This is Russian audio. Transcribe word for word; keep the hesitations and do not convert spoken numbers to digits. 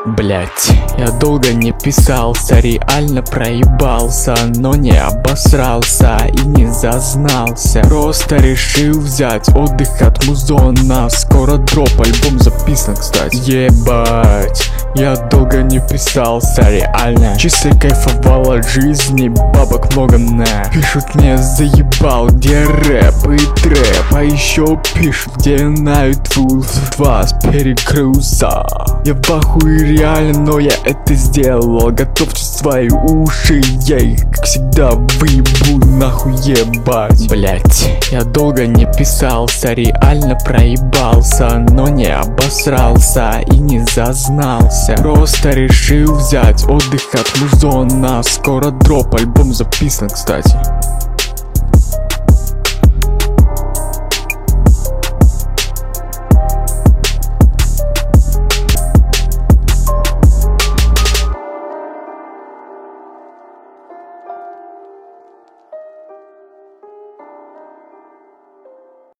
Блять, я долго не писался, реально проебался, но не обосрался и не зазнался. Просто решил взять отдых от музона. Скоро дроп, альбом записан, кстати. Ебать, я долго не писался, реально чисто кайфовал от жизни, бабок много на. Пишут мне заебал, где рэп и трэп, а еще пишут, где Night Wolf два перекрылся. Я в ахуе реально, но я это сделал. Готовьте свои уши, я их как всегда выебу нахуй, ебать. Блять, я долго не писался, реально проебался, но не обосрался и не зазнался. Просто решил взять отдых от музона. Скоро дроп, альбом записан, кстати.